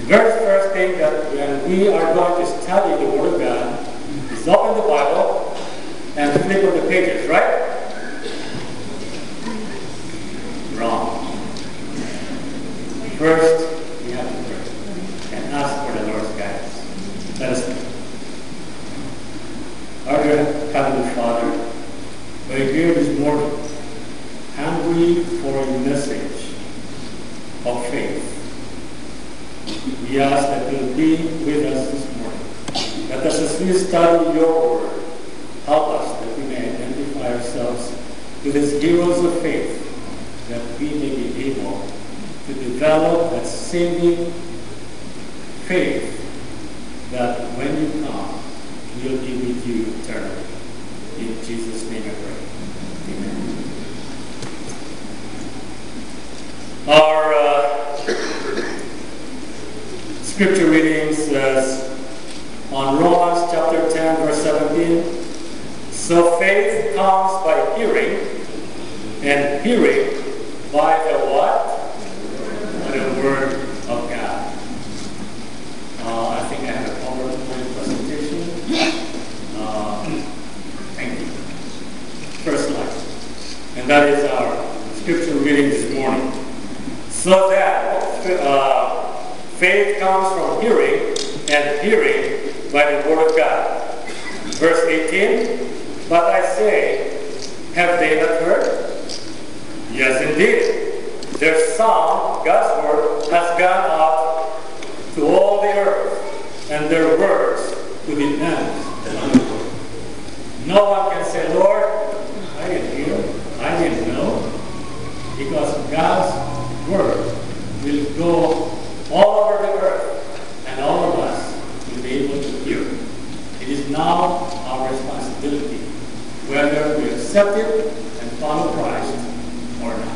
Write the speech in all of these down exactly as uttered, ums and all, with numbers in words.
very first thing that when we are going to study the Word of God is open the Bible and flip on the pages, right? Wrong. First, we have to pray and ask for the Lord's guidance. Let us pray. Our dear Heavenly Father, we are here this morning, hungry for a message of faith. We ask that you will be with us this morning. Let us, as we study your word, help us that we may identify ourselves with these heroes of faith, that we may be able to develop that saving faith that when you come, we'll be with you eternally. In Jesus' name I pray. Amen. Our uh, scripture reading says on Romans chapter ten, verse seventeen, so faith comes by hearing, and hearing by the what? By the word of God. Uh, I think I have a PowerPoint presentation. Uh, thank you. First slide. And that is our scripture reading this morning. So that uh, faith comes from hearing, and hearing by the word of God. Verse eighteen, but I say, have they not heard? Yes, indeed. Their sound, God's word, has gone out to all the earth, and their words to the ends of the world. No one can say, Lord, I didn't hear, I didn't know, because God's word will go all over the earth, and all of us will be able to hear. It is now our responsibility, whether we accept it and follow Christ or not.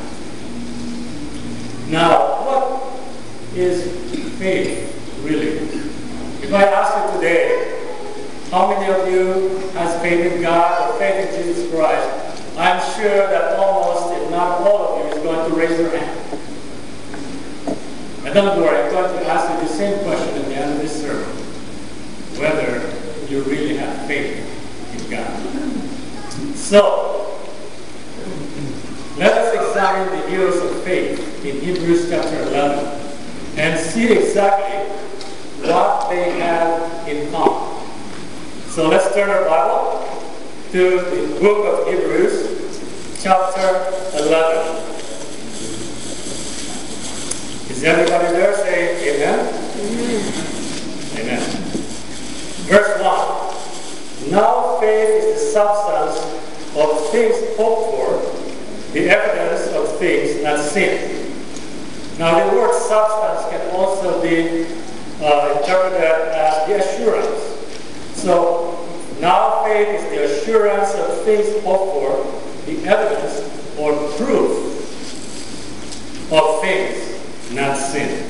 Now, what is faith really? If I ask you today, how many of you has faith in God or faith in Jesus Christ? I'm sure that almost, if not all of you, is going to raise your hand. And don't worry, I'm going to ask you the same question at the end of this sermon, whether you really have faith in God. So, let us examine the heroes of faith in Hebrews chapter eleven and see exactly what they have in common. So let's turn our Bible to the book of Hebrews chapter eleven. Is everybody there? Say amen. Amen. Amen. Verse one. Now faith is the substance of things hoped for, the evidence of things not seen. Now the word substance can also be uh, interpreted as the assurance. So now faith is the assurance of things hoped for, the evidence or proof of things not seen.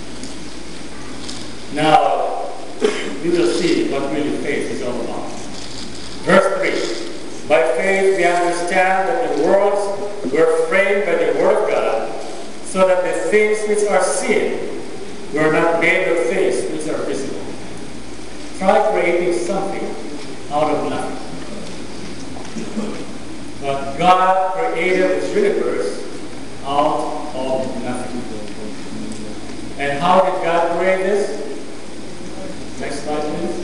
Now we will see what really faith is all about. Verse three. By faith we understand that the worlds were framed by the word of God, so that the things which are seen were not made of things which are visible. Try creating something out of nothing. But God created this universe out of nothing. And how did God create this? Next slide, please.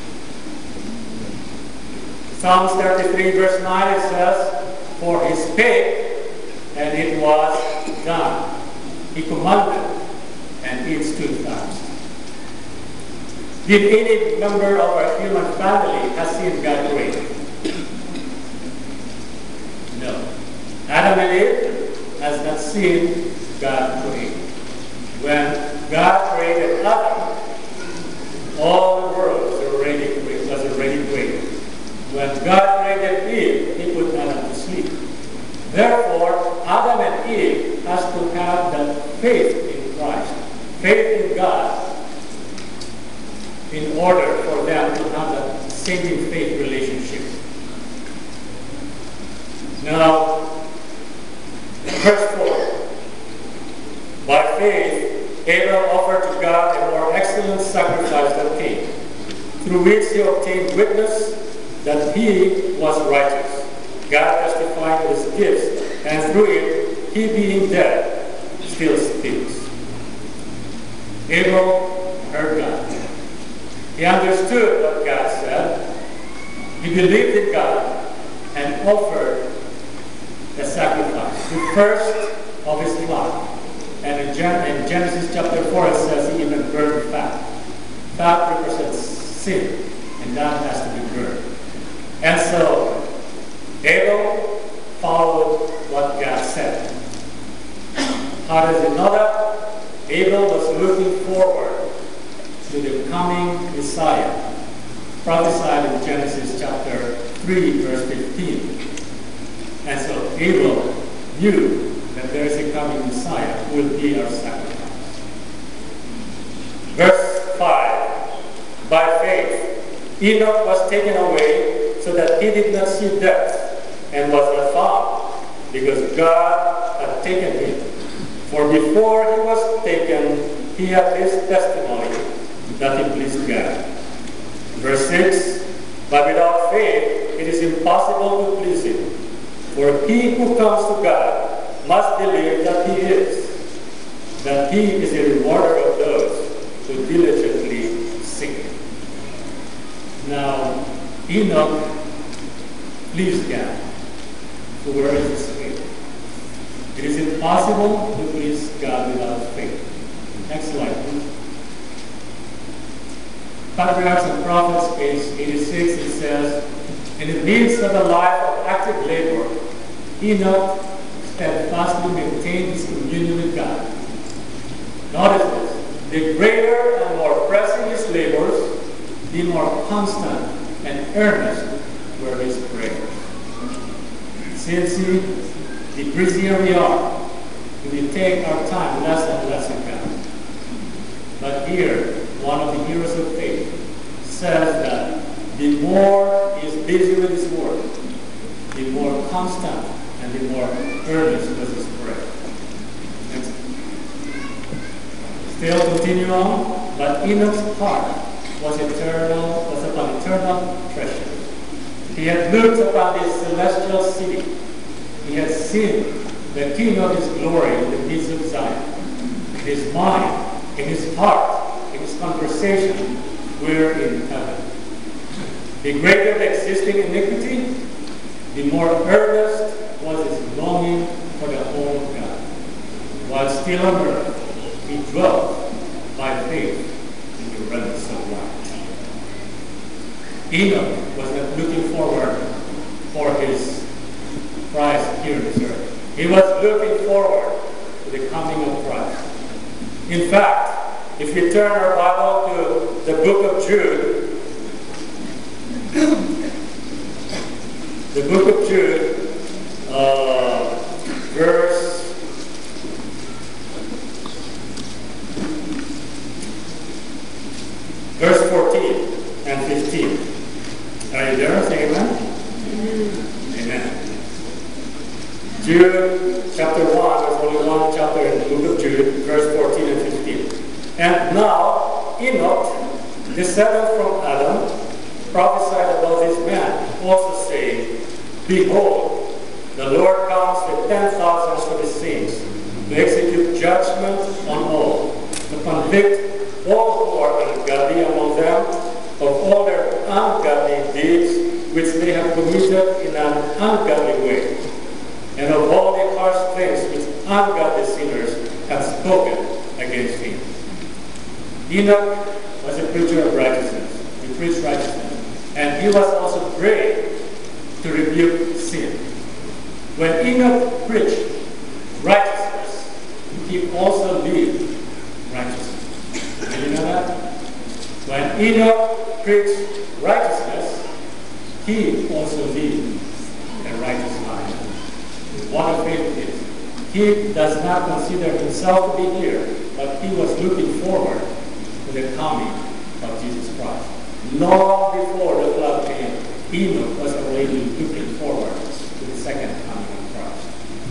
Psalms thirty-three, verse nine, it says, for he spake, and it was done. He commanded, and it stood fast. Did any member of our human family have seen God create? No. Adam and Eve has not seen God create. When God created Adam, all the world was already created. Was already created. When God created Eve, he put Adam to sleep. Therefore, Adam and Eve has to have that faith in Christ, faith in God, in order for them to have that saving faith relationship. Now, verse four. By faith, Abel offered to God a more through which he obtained witness that he was righteous, God testifying with his gifts, and through it, he being dead, still speaks. Abel heard God. He understood what God said. He believed in God and offered a sacrifice, the first of his flock. And in, Gen in Genesis chapter four, it says he even burned fat. Fat represents sin, and that has to be burned. And so, Abel followed what God said. How does he know that? Abel was looking forward to the coming Messiah, prophesied in Genesis chapter three, verse fifteen. And so Abel knew that there is a coming Messiah who will be our sacrifice. Verse five, by faith, Enoch was taken away so that he did not see death, and was not found, because God had taken him. For before he was taken, he had this testimony that he pleased God. Verse six, but without faith it is impossible to please him. For he who comes to God must believe that he is, that he is a rewarder of those who diligently seek him. Now, Enoch pleased God. So where is his faith? It is impossible to please God without faith. Next slide, please. Patriarchs and Prophets, page eighty-six, it says, in the midst of a life of active labor, Enoch steadfastly maintained his communion with God. Notice this. The greater and more pressing his labors, the more constant and earnest were his prayers. Since he, the busier we are, we take our time less and less with God. But here, one of the heroes of faith says that the more he is busy with his work, the more constant and the more earnest was his prayer. Next. Still continue on, but Enoch's heart was eternal, was upon eternal treasure. He had looked upon this celestial city. He had seen the King of his glory in the midst of Zion. In his mind, in his heart, in his conversation, we're in heaven. The greater the existing iniquity, the more earnest was his longing for the home of God. While still on earth, he dwelt by faith in the realms of light. Enoch was not looking forward for his prize here on this earth. He was looking forward to the coming of Christ. In fact, if you turn our Bible to the book of Jude, the book of Jude, uh, verse verse fourteen and fifteen. Are you there? Say amen. Amen. Amen. Jude chapter one, there's only one chapter in the book of Jude, verse fourteen and fifteen. And now Enoch, descendant from Adam, prophesied about this man, also saying, behold, the Lord comes with ten thousands of his saints, to execute judgment on all, to convict all who are ungodly among them of all their ungodly deeds which they have committed in an ungodly way, and of all the harsh things which ungodly sinners have spoken against him. Enoch was a preacher of righteousness. He preached righteousness. And he was also brave to rebuke sin. When Enoch preached righteousness, he also lived righteousness. Did you know that? When Enoch preached righteousness, he also lived a righteous life. What a faith it is. He does not consider himself to be here, but he was looking forward to the coming of Jesus Christ. Long before the flood came, Enoch was already looking forward to the second coming of Christ.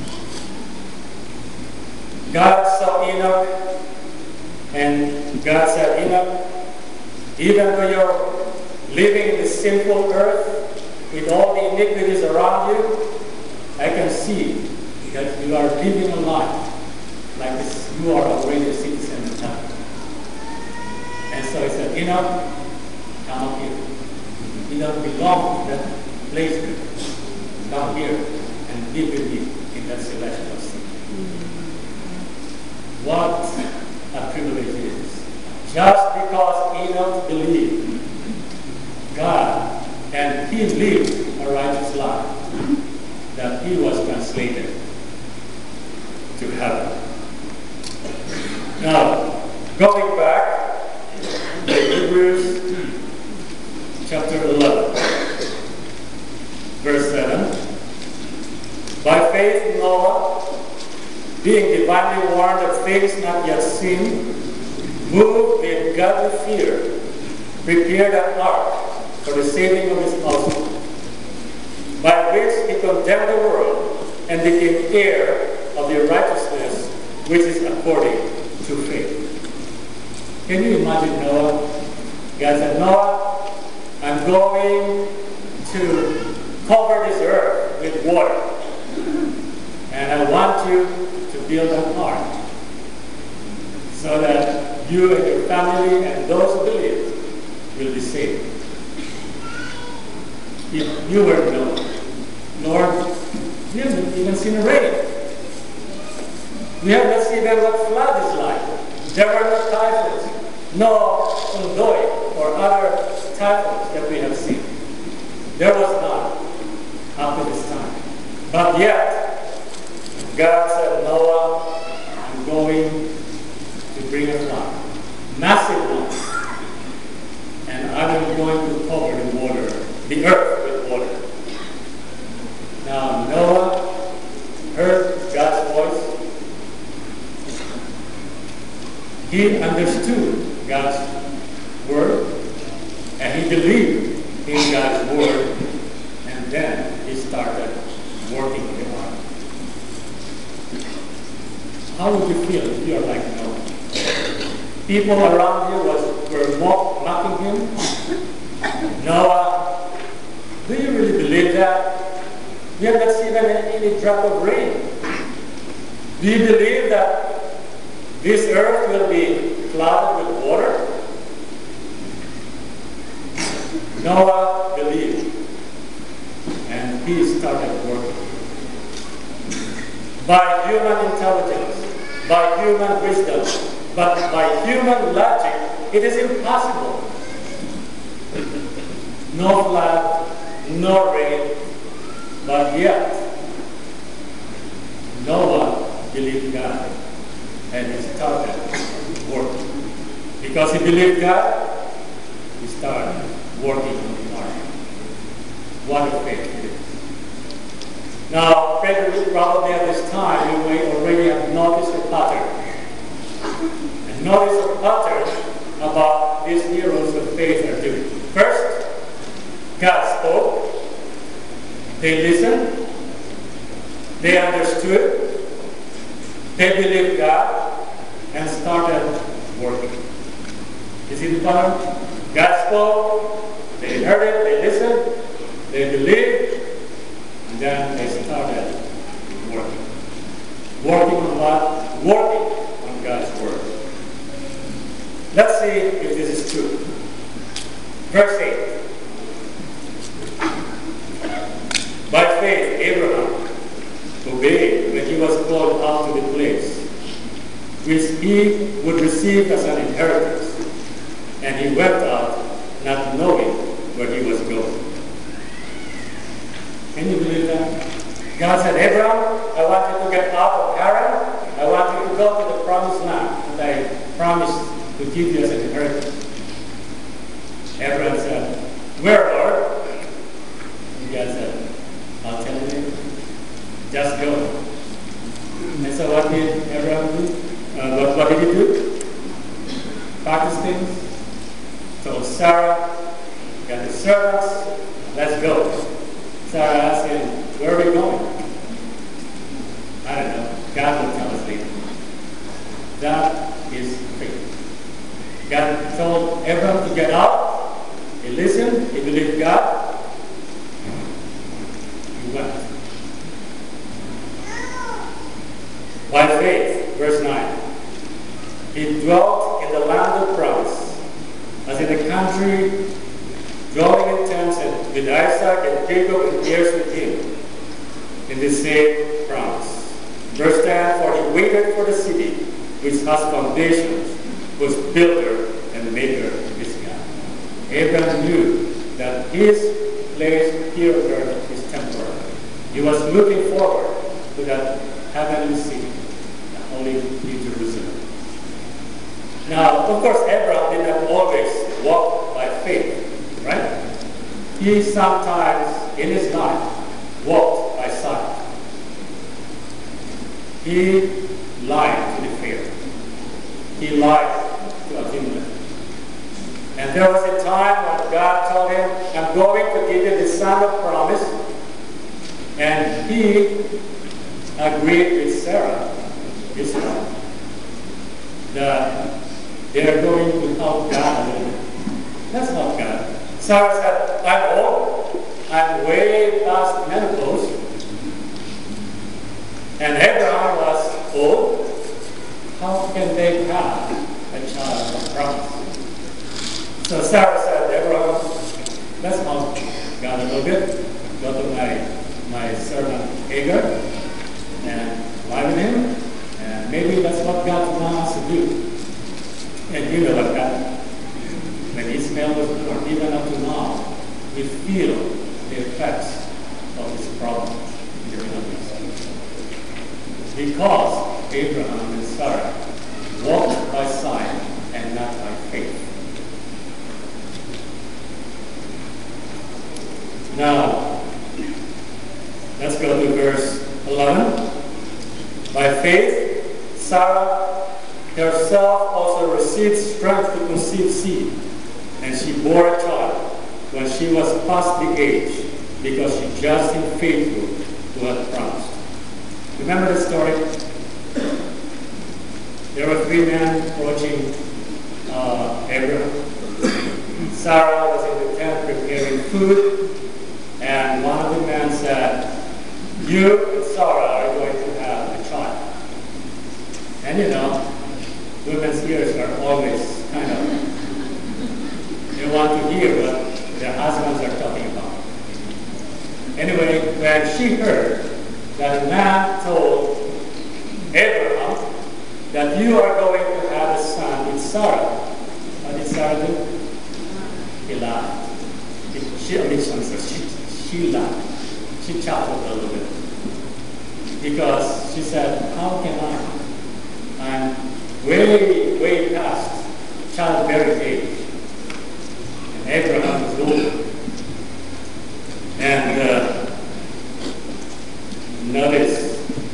God saw Enoch, and God said, Enoch, even though you're living in this sinful earth with all the iniquities around you, I can see that you are living a life like this. You are already a citizen of heaven. And so he said, Enoch, come up here. You don't belong to that place here. Come here and live with me in that celestial city. What a privilege it is. Just because Enoch believed God and he lived a righteous life, that he was translated to heaven. Now, going back to Hebrews chapter eleven, verse seven. By faith Noah, being divinely warned of things not yet seen, moved with godly fear, prepared an ark for the saving of his household, by which he condemned the world and became heir of the righteousness which is according to faith. Can you imagine Noah? God said, Noah, I'm going to cover this earth with water, and I want you to build an ark so that you and your family and those who believe will be saved. If you were Noah, Lord, we haven't even seen a rain. We have not seen what flood is like. There were no typhoons, no Undoi or other typhoons that we have seen. There was none up to this time. But yet, God said, Noah, I'm going to bring a flood, massive one, and I'm going to cover the water, the earth with water. Now Noah heard God's voice. He understood God's word, and he believed in God's word, and then he started working on the ark. How would you feel if you are like Noah? People around you was, were mock, mocking him. Noah, do you really believe that? We have not seen any, any drop of rain. Do you believe that this earth will be flooded with water? Noah believed, and he started working. By human intelligence, by human wisdom, but by human logic, it is impossible. No flood, no rain, but yet Noah believed God, and he started working. Because he believed God, he started working on the ark. What a faith it is. Now, probably, probably at this time, you may already have noticed a pattern. And notice a pattern about these heroes of faith are doing. First, God spoke. They listened. They understood. They believed God and started working. You see the pattern? God spoke. They heard it. They listened. They believed. And then they started working. Working on what? Working on God's word. Let's see if this is true. Verse eight. By faith, Abraham obeyed when he was called out to the place which he would receive as an inheritance, and he went out not knowing where he was going. Can you believe that? God said, Abraham, I want you to get out of Haran. I want you to go to the promised land that I promised to give you as an inheritance. Abraham said, where, Lord? And God said, I'll tell you. Just go. And so what did Abraham do? Uh, what, what did he do? Practice things. Told Sarah, got the servants, let's go. Sarah asked him, where are we going? I don't know. God will tell us later. That is faith. God told Abraham to get out. He listened, he believed God, he went. By faith, verse nine, he dwelt in the land of promise, as in a country, dwelling in tents and with Isaac and Jacob and heirs with him, in the same promise. Verse ten, for he waited for the city which has foundations, whose builder and maker is God. Abraham knew that his place here on earth is temporary. He was looking forward to that heavenly city, the holy New Jerusalem. Now, of course, Abraham did not always walk by faith, right? He sometimes in his life walked by sight. He lied to the Pharaoh. He lied to Abimelech. And there was a time when God told him, I'm going to give you the son of promise. And he agreed with Sarah, his wife, that they are going to help God a little bit. That's not God. Sarah said, I'm old. I'm way past menopause. And Abraham was old. How can they have a child of promise? So Sarah said, Abraham, let's help God a little bit. Go to my, my servant Hagar and lie with him. And maybe that's what God wants us to do. And you know what happened. When Ishmael was born, even up to now, we feel the effects of this problem in the Middle East. Because Abraham and Sarah walked by sight and not by faith. Now, let's go to verse eleven. By faith, Sarah herself also received strength to conceive seed, and she bore a child when she was past the age, because she judged him faithful who had promised. Remember the story? There were three men approaching uh, Abraham. Sarah was in the tent preparing food, and one of the men said, you and Sarah are going to have a child. And you know, women's ears are always kind of, they want to hear what their husbands are talking about. Anyway, when she heard that a man told Abraham that you are going to have a son with Sarah, what did Sarah do? He laughed. She, I mean, she, she laughed. She chuckled a little bit. Because she said, how can I? I'm way, way past childbearing age. And Abraham was older. And uh, notice,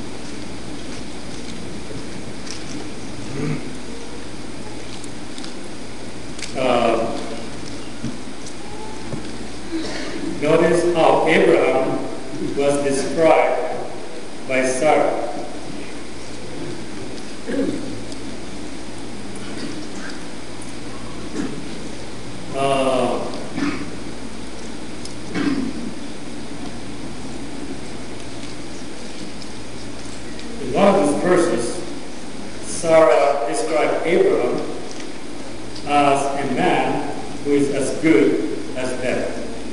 uh, notice how Abraham was described by Sarah. Uh, in one of these verses, Sarah described Abraham as a man who is as good as dead.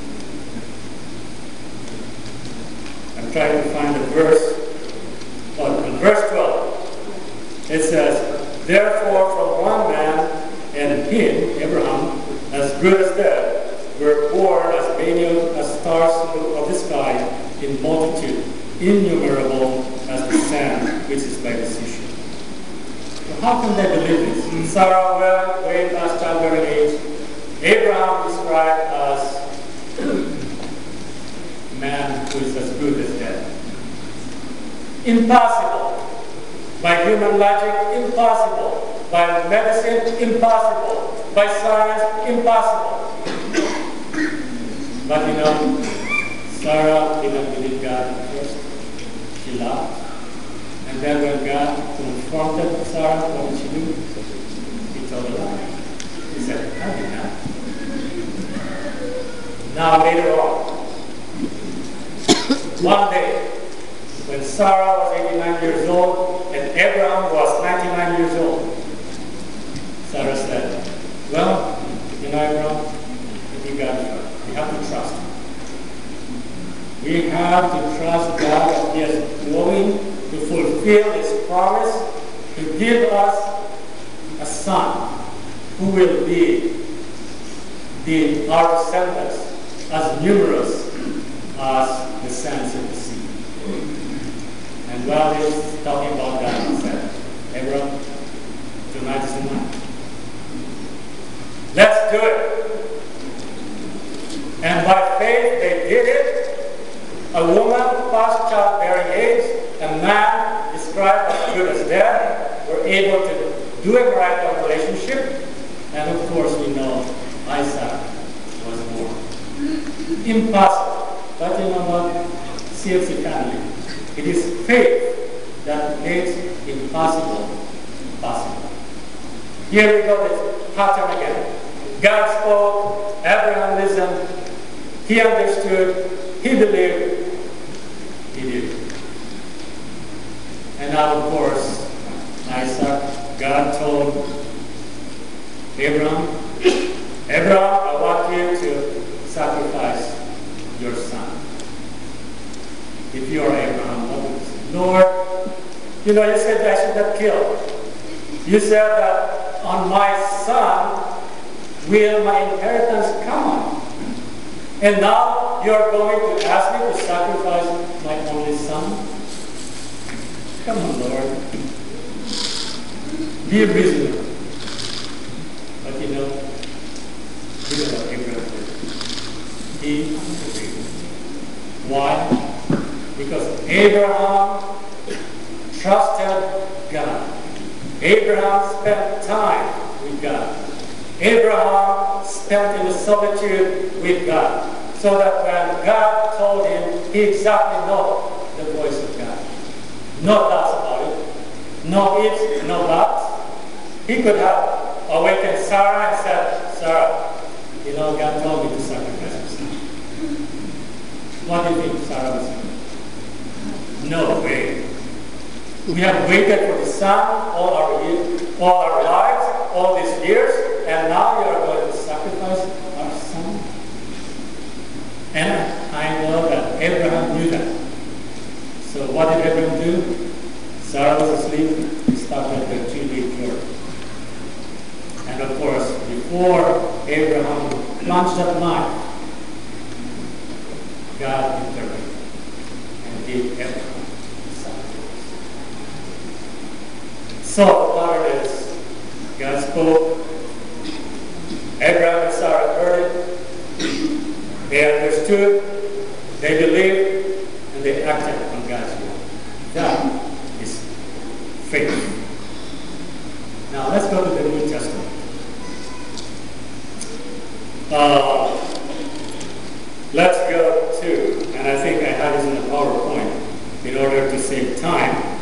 I'm trying to find the verse. Oh, in verse twelve, it says, therefore from one man and him, Abraham, as good as dead, were born as many as stars of the sky in multitude, innumerable as the sand which is by the seashore. So how can they believe this? Sarah, well, way past childbearing age. Abraham described as a man who is as good as dead. Impossible. By human logic, impossible. By medicine, impossible. By science, impossible. But you know, Sarah did not believe God at first. She laughed. And then when God confronted Sarah, what did she do? He told a lie. He said, how did that? Now later on, one day, when Sarah was eighty-nine years old and Abraham was ninety-nine years old, Sarah said, well, you know, Abraham, you got to, we have to trust him. We have to trust God that He is going to fulfill His promise to give us a son who will be the, our descendants as numerous as the sands of the sea. And while he's talking about that, he said, Abraham, tonight is the night. Let's do it. And by faith they did it. A woman past childbearing age, a man described as good as dead, were able to do a miraculous relationship. And of course we know Isaac was born. Impossible. But you know what? C F C family. It is faith that makes impossible possible. Here we go, this pattern again. God spoke, Abraham listened, he understood, he believed, he did. And now, of course, Isaac, God told Abraham, Abraham, I want you to sacrifice your son. If you are Abraham, what would you say? Lord, you know, you said I should not kill. You said that on my son will my inheritance come on. And now you are going to ask me to sacrifice my only son? Come on, Lord. Be reasonable. But you know, you know what Abraham did. He agreed. Why? Because Abraham trusted God. Abraham spent time with God. Abraham spent in the solitude with God. So that when God told him, he exactly knew the voice of God. No doubts about it. No ifs, no buts. He could have awakened Sarah and said, Sarah, you know, God told me to sacrifice your son. What do you think Sarah was saying? No way. We have waited for the son all our years, all our lives, all these years, and now you are going to sacrifice our son? And I know that Abraham knew that. So what did Abraham do? Sarah was asleep, he started the two-leaf word. And of course, before Abraham plunged that knife, God intervened and gave Abraham sacrifice. So the pattern is, God spoke, Abraham and Sarah heard it, they understood, they believed, and they acted on God's word. That is faith. Now let's go to the New Testament. Uh, let's go to, and I think I have this in a PowerPoint in order to save time.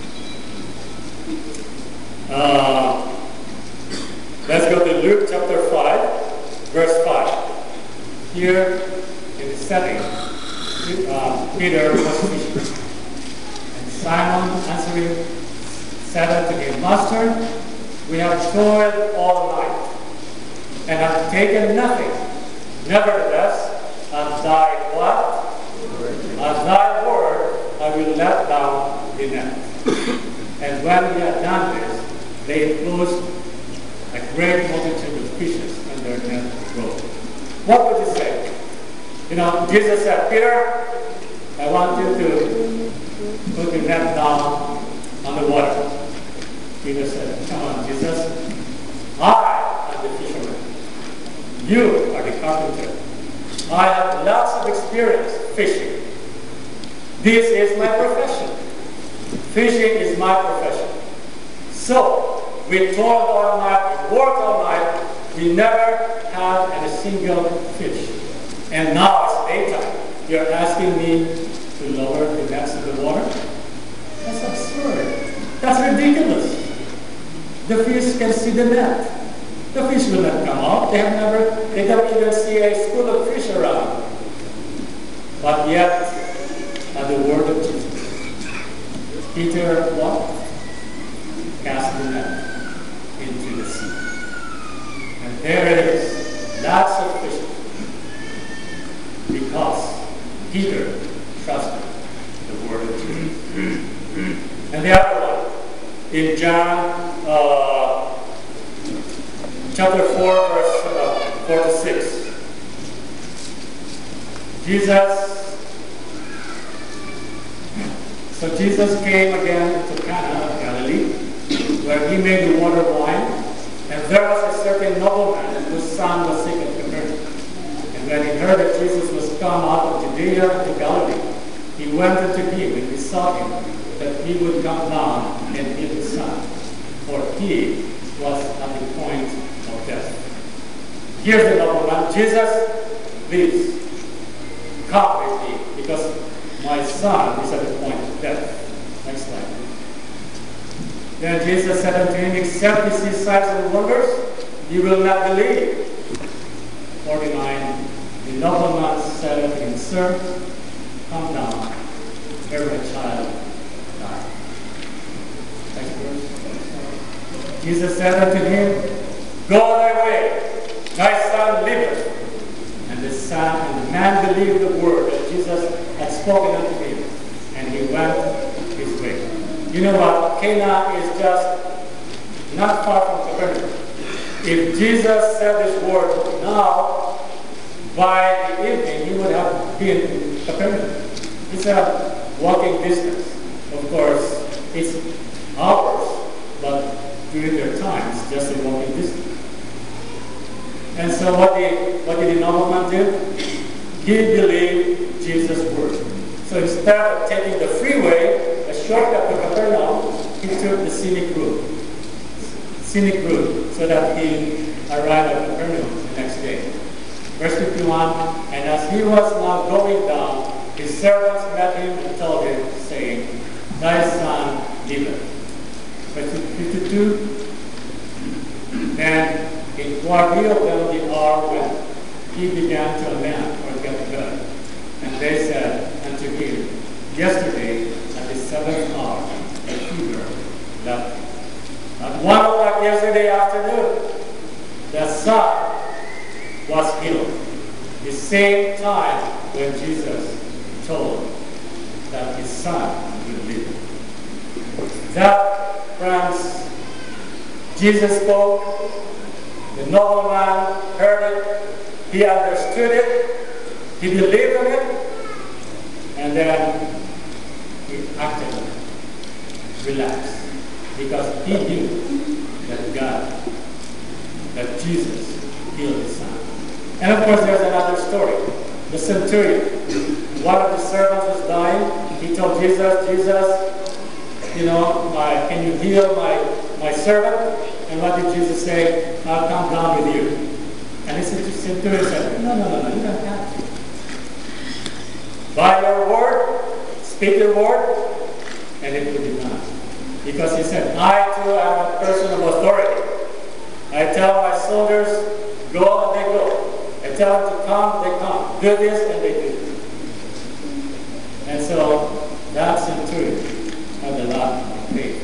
Uh, let's go to Luke chapter five, verse five. Here in the setting, uh, Peter was fishing. And Simon answering said unto him, Master, we have toiled all night and have taken nothing. Nevertheless, at thy what? At thy word I will let down the net. And when we had done this, they enclosed a great multitude of fishes, and their net broke. What would you say? You know, Jesus said, Peter, I want you to put your net down on the water. Peter said, come on, Jesus. I am the fisherman. You are the carpenter. I have lots of experience fishing. This is my profession. Fishing is my profession. So, we toiled all night, we worked all night, we never had a single fish. And now it's daytime. You're asking me to lower the nets of the water? That's absurd. That's ridiculous. The fish can see the net. The fish will not come out. They have never, they don't even see a school of fish around. But yet, at the word of Jesus, Peter what? Cast the net into the sea. And there it is, lots of fish. Because Peter trusted the word of Jesus. And the other one, in John uh, chapter four, verse uh, forty-six. Jesus, so Jesus came again to Cana of Galilee, where he made the water wine, and there was a certain nobleman whose son was sick at Capernaum. And when he heard that Jesus was come out of Judea to Galilee, he went unto him and besought him that he would come down and heal his son, for he was at the point of death. Here's the nobleman. Jesus, please, come with me, because my son is at the point of death. Next slide. Then Jesus said unto him, except you see signs and wonders, you will not believe. forty-nine. The nobleman said unto him, Sir, come down, where my child died. Next verse. Jesus said unto him, go thy way, thy son liveth. And the son and the man believed the word that Jesus had spoken unto him, and he went his way. You know what? Cana is just not far from Capernaum. If Jesus said this word now, by the evening he would have been in Capernaum. It's a walking distance. Of course, it's hours, but during their time, it's just a walking distance. And so what did, what did the nobleman do? He believed Jesus' word. So instead of taking the freeway, a shortcut to Capernaum, he took the scenic route. Scenic route, so that he arrived at Capernaum the next day. Verse fifty-one, and as he was now going down, his servants met him and told him, saying, thy son liveth. Verse fifty-two, then it revealed them the hour when he began to lament or get better. And they said unto him, yesterday at the seventh hour, a fever left him. At one o'clock yesterday afternoon, the son was healed. The same time when Jesus told that his son would live. That, friends, Jesus spoke. The nobleman heard it, he understood it, he believed in it, and then he acted on it, relaxed, because he knew that God, that Jesus healed his son. And of course there's another story. The centurion, one of the servants was dying, he told Jesus, Jesus, you know, my, can you heal my, my servant? And what did Jesus say? I'll come down with you. And the centurion said, no, no, no, no, you don't have to. By your word, speak your word, and it will be done. Because he said, I too am a person of authority. I tell my soldiers, go and they go. I tell them to come, they come. Do this and they do this. And so that centurion had a lot of faith.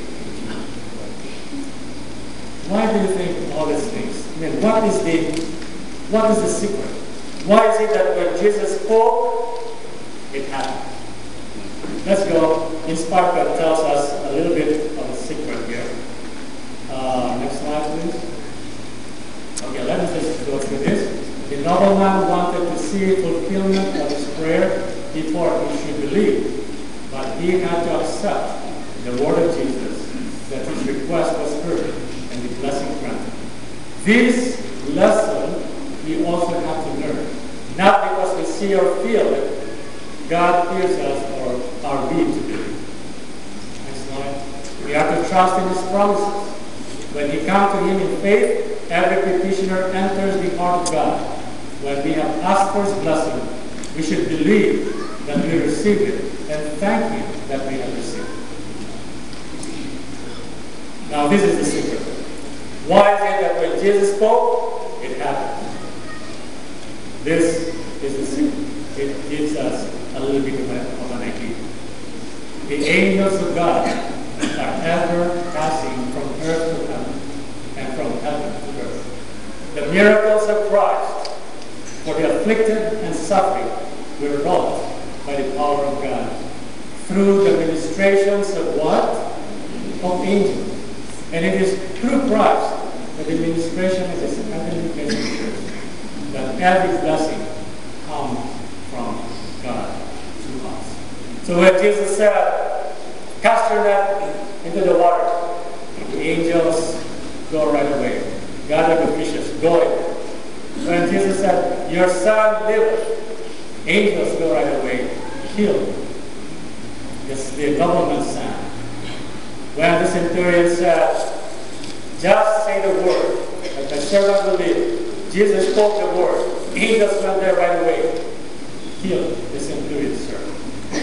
Why do you think all these things? I mean, what is the what is the secret? Why is it that when Jesus spoke, it happened? Let's go. Inspired tells us a little bit of a secret here. Uh, next slide, please. Okay, let us just go through this. The nobleman wanted to see fulfillment of his prayer before he should believe, but he had to accept the word of Jesus that his request was heard and the blessing granted. This lesson we also have to learn, not because we see or feel it. God hears us or are we to believe. Next slide. We have to trust in His promises. When we come to Him in faith, every petitioner enters the heart of God. When we have asked for His blessing, we should believe that we received it and thank Him that we have received it. Now this is the secret. Why is it that when Jesus spoke, it happened? This is the secret. It gives us a little bit of, a, of an idea. The angels of God are ever passing from earth to heaven and from heaven to earth. The miracles of Christ for the afflicted and suffering were wrought by the power of God through the ministrations of what? Of angels. And it is through Christ that the ministration of his heavenly messengers that every blessing comes from God to us. So when Jesus said, cast your net into the water, the angels go right away. Gather the fishes, go in. When Jesus said, your son liveth, angels go right away, kill. This is the government son. When the centurion said, just say the word, that the servant will live. Jesus spoke the word. Angels went there right away. Kill the centurion's servant.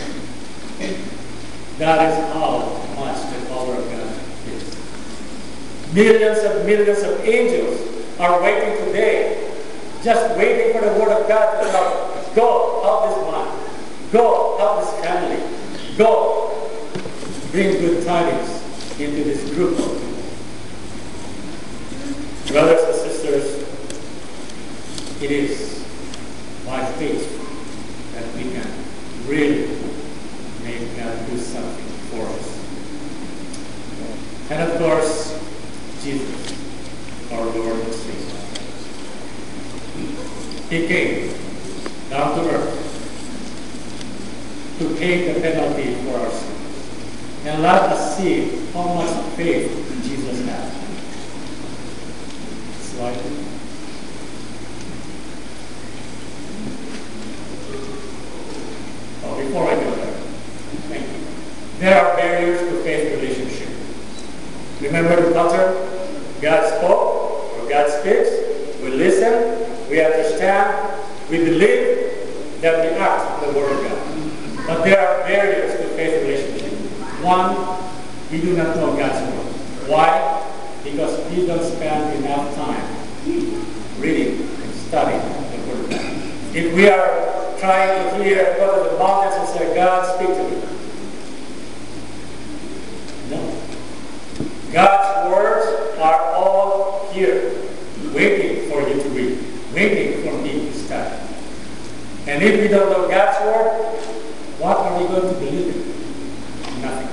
That is how much the power of God is. Millions and millions of angels are waiting today, just waiting for the word of God to come. Go, help this man. Go, help this family. Go, bring good tidings into this group of people. Brothers and sisters, it is by faith that we can really make God do something for us. And of course, Jesus, our Lord and Savior. He came down to earth to pay the penalty for our sins. And let us see how much faith Jesus had. Slide. Oh, before I go there, thank you. There are barriers to faith relationship. Remember the pattern? God spoke, or God speaks, we listen, we understand, we believe, then we act in the Word of God. But there are barriers to faith relationship. One, we do not know God's Word. Why? Because we don't spend enough time reading and studying the Word of God. If we are trying to hear, go to the mountains and say, God, speak to me. No. God's words are all here, waiting for you to read, waiting for me to study. And if we don't know God's Word, what are we going to believe in? Nothing.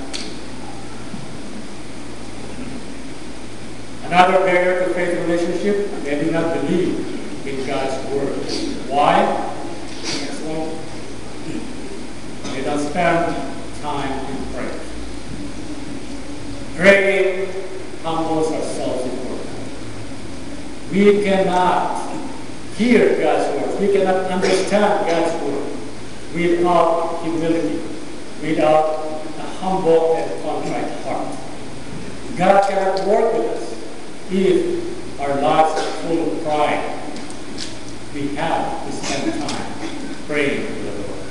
Another barrier to faith relationship, they do not believe in God's Word. Why? Next one. They don't spend time in prayer. Praying humbles ourselves before God. We cannot hear God's Word. We cannot understand God's Word without humility, without a humble and contrite heart. God cannot work with us if our lives are full of pride. We have to spend time praying to the Lord.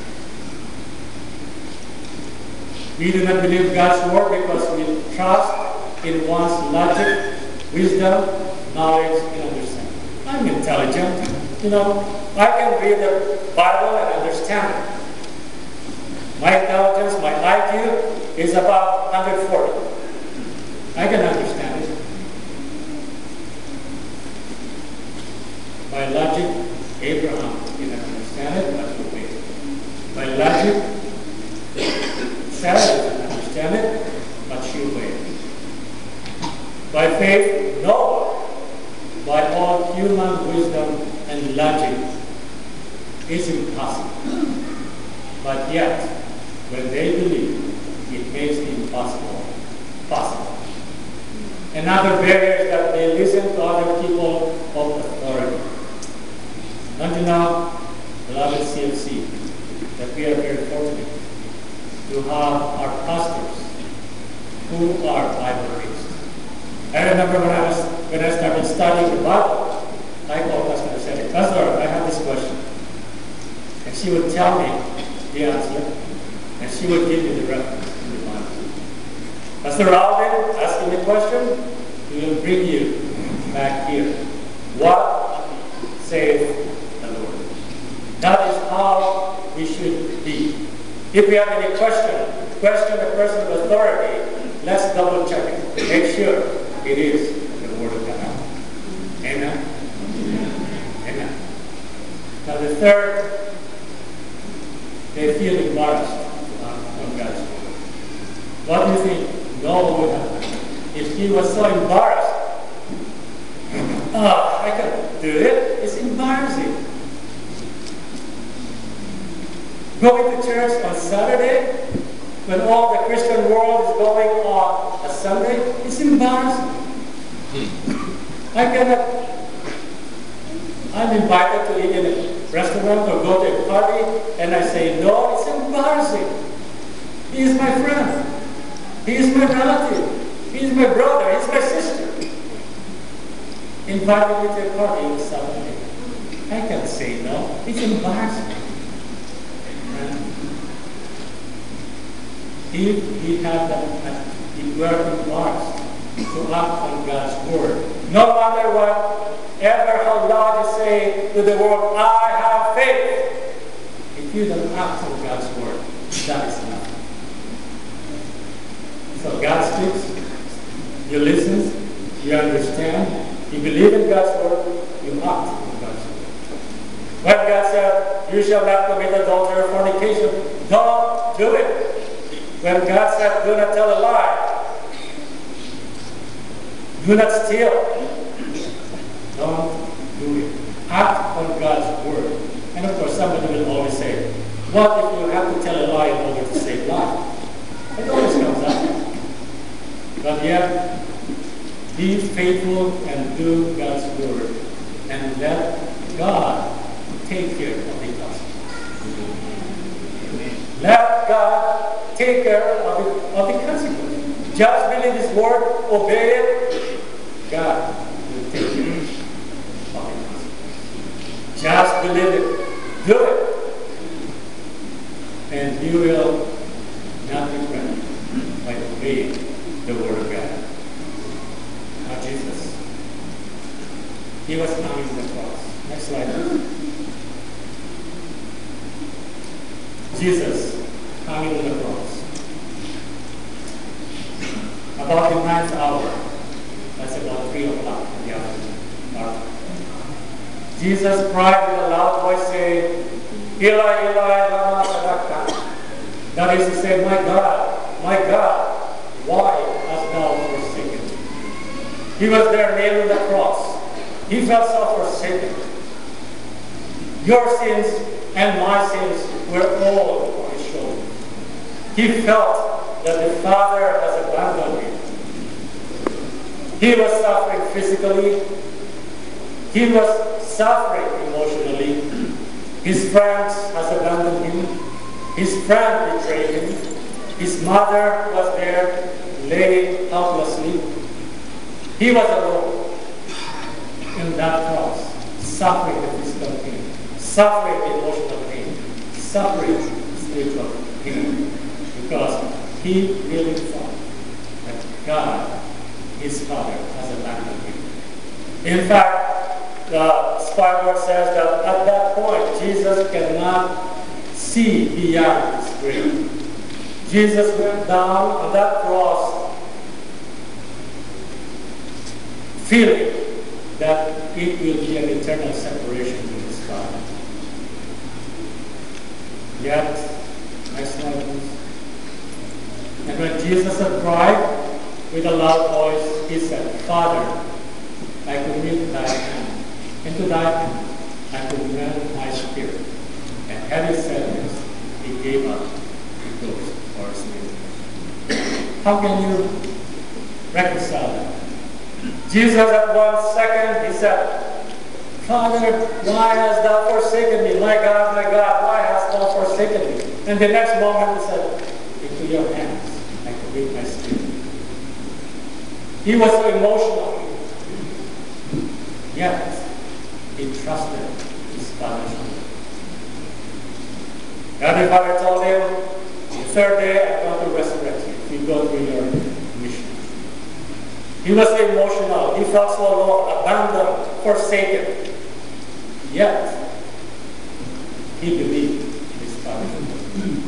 We do not believe God's Word because we trust in one's logic, wisdom, knowledge, and understanding. I'm intelligent. You know, I can read the Bible and understand it. My intelligence, my I Q is about one hundred forty. I can understand it. By logic, Abraham didn't understand it, but he obeyed. By logic, Sarah didn't understand it, but she obeyed. By faith, Noah, by all human wisdom and logic, is impossible. But yet, when they believe, it makes the impossible possible. Another barrier is that they listen to other people of authority. Don't you know, beloved C F C, that we are very fortunate to have our pastors who are Bible raised. I remember when I was when I started studying the Bible, I called Pastor and said, Pastor, I have this question. And she would tell me the answer, and she would give me the reference in the Bible. Pastor Alvin asking me a question, we will bring you back here. What saith the Lord? That is how we should be. If we have any question, question the person of authority, let's double check it. Make sure it is the Word of God. Amen? Amen. Now the third, they feel embarrassed from God's Word. What do you think Noah would have done if he was so embarrassed? Oh, I can do it. It's embarrassing. Going to church on Saturday, when all the Christian world is going on a Sunday, it's embarrassing. I cannot, I'm invited to eat in a restaurant or go to a party, and I say, no, it's embarrassing. He is my friend. He is my relative. He is my brother. He is my sister. Invited me to a party on Saturday. I can't say no. It's embarrassing. If we have that, if we are embarrassed to act on God's Word, no matter what, ever how loud you say to the world, I have faith. If you don't act on God's Word, that is enough. So God speaks, you listen, you understand, you believe in God's Word, you act on God's Word. When God said, you shall not commit adultery or fornication, don't do it. When God said, do not tell a lie, do not steal, don't do it. Act on God's Word. And of course, somebody will always say, what if you have to tell a lie in order to save life? It always comes up. But yet, be faithful and do God's Word. And let God take care of the gospel. Let God take care of the, of the consequences. Just believe His Word, obey it, God will take care of the consequences. Just believe it, do it, and you will not regret by obeying the Word of God. Now Jesus, He was hanging on the cross. Next slide, please. Jesus hanging on the cross. About the ninth hour, that's about three o'clock in the afternoon. Jesus cried with a loud voice saying, Eli, Eli, lama sabachthani. That is to say, my God, my God, why hast thou forsaken me? He was there nailed on the cross. He felt so forsaken. Your sins and my sins were all on His shoulders. He felt that the Father has abandoned Him. He was suffering physically. He was suffering emotionally. His friends has abandoned Him. His friend betrayed Him. His mother was there, laying helplessly. He was alone in that cross, suffering the physical pain, suffering the emotional pain, suffering spiritual pain, because he really thought that God, his Father, has abandoned him. In fact, the Bible says that at that point, Jesus cannot see beyond his grave. Jesus went down on that cross feeling that it will be an eternal separation with his Father. Yet, next slide please. And when Jesus had cried with a loud voice, he said, Father, I commit thy hand into thy hand. I commend my spirit. And having said this, he gave up the ghost for his name. How can you reconcile that? Jesus at one second, he said, Father, why hast thou forsaken me? My God, my God, why hast thou forsaken me? And the next moment he said, into your hands I commit my spirit. He was so emotional. Yet, he trusted his Father's word. And the Father told him, the third day I'm going to resurrect you. You go through your mission. He was emotional. He felt so alone, abandoned, forsaken. Yet, he believed in his Father's word.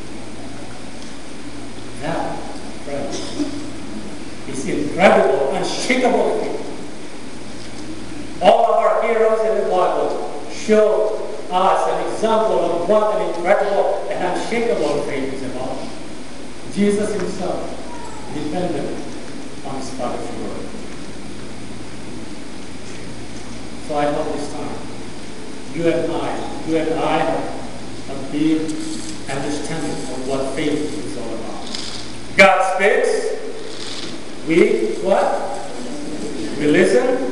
That, friends, is incredible, unshakable faith. All of our heroes in the Bible show us an example of what an incredible and unshakable faith is about. Jesus himself depended on his Father's word. So I hope this time, you and I, you and I have a deep understanding of what faith is all about. God speaks, we what? We listen,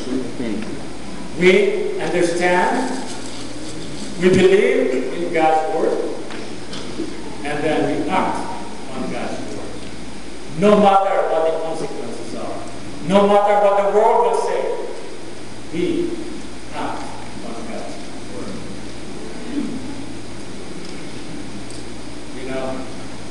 we understand, we believe in God's word, and then we act on God's word. No matter what the consequences are, no matter what the world will say, we act on God's word. You know,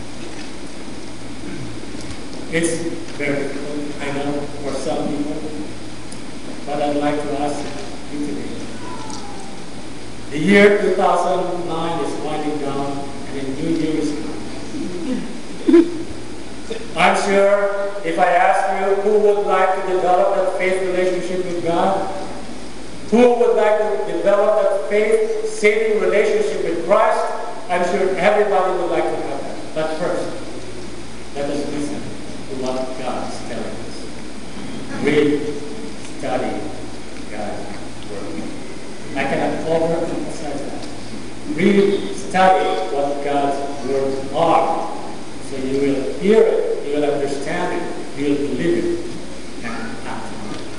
it's very difficult, I know, for some people, but I'd like to ask you today. The year two thousand nine is winding down, and a new year is coming. I'm sure if I ask you who would like to develop that faith relationship with God, who would like to develop that faith-saving relationship with Christ, I'm sure everybody would like to have that. But first, let us listen to what God is telling us. Read, study God's word. I cannot overemphasize that. Read, study what God's words are. So you will hear it, you will understand it, you will believe it, and act on it.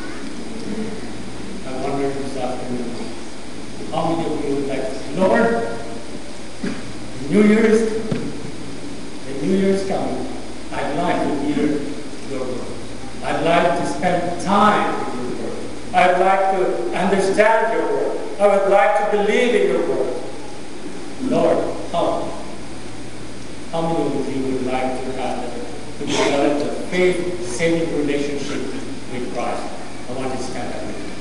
I wonder this afternoon, how many of you would like to say, Lord, the New Year is coming. The New Year is coming. I'd like to hear your word. I'd like to spend time with your word. I'd like to understand your word. I would like to believe in your word. Lord, help me. How many of you would like to have to develop a faith-saving relationship with Christ? I want to stand up with you.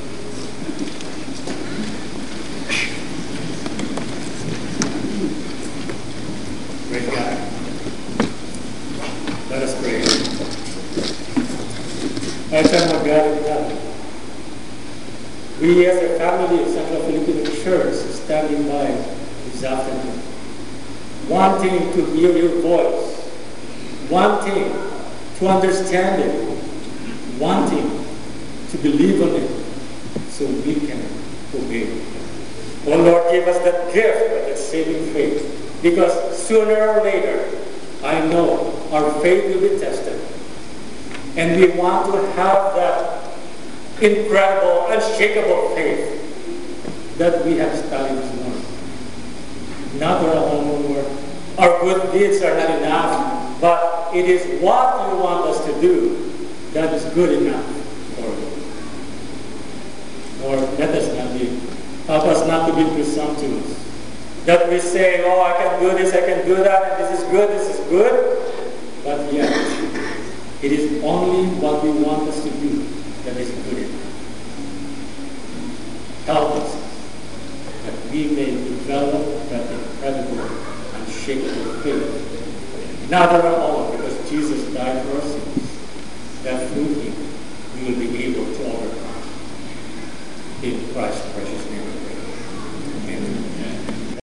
Praise God. Let us pray. Eternal God in heaven, we as a family of Central Filipino Church standing by this afternoon, wanting to hear your voice, wanting to understand it, wanting to believe on it, so we can obey it. Oh Lord, give us that gift of that saving faith, because sooner or later, I know our faith will be tested. And we want to have that incredible, unshakable faith that we have studied this morning. Not our own work. Our good deeds are not enough, but it is what you want us to do that is good enough for you. Lord, let us not be, help us not to be presumptuous. That we say, oh, I can do this, I can do that, and this is good, this is good. But yet, it is only what we want us to do that is good enough. Help us that we may develop that incredible, unshakable faith. Not that all, because Jesus died for our sins, that through him we will be able to overcome. In Christ's precious name.